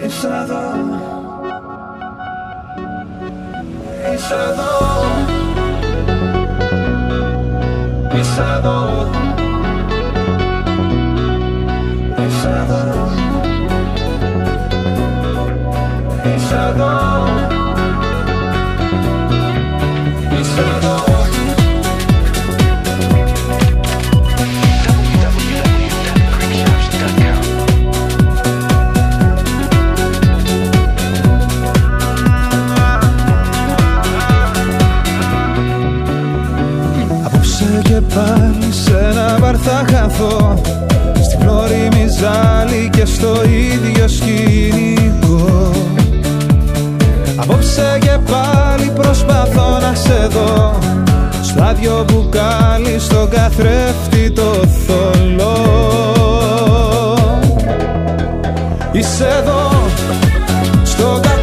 Είσαι εδώ, είσαι εδώ, είσαι εδώ, είσαι εδώ, είσαι εδώ, είσαι εδώ. Και πάλι σε ένα μπαρ θα χαθώ, στην όριμη ζάλη και στο ίδιο σκηνικό. Απόψε και πάλι προσπαθώ να σε δω, στο άδειο μπουκάλι, στον καθρέφτη το θολό. Είσαι εδώ, στο καθρέφτη